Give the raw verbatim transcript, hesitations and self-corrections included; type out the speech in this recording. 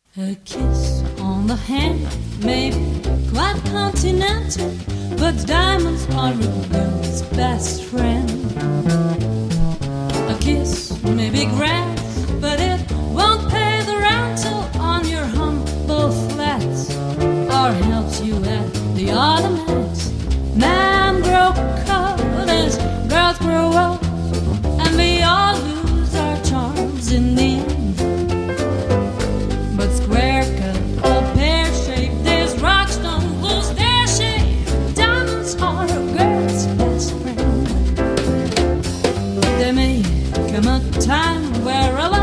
A kiss on the hand may be quite continental, but diamonds are a girl's best friend. A kiss may be grand, but it won't pay the rental on your humble flats, or helps you at the automatics. Men grow cold as girls grow old, and we all lose our charms in the end. But square cut or pear shaped, these rocks don't lose their shape. Diamonds are a girl's best friend. There may come a time where a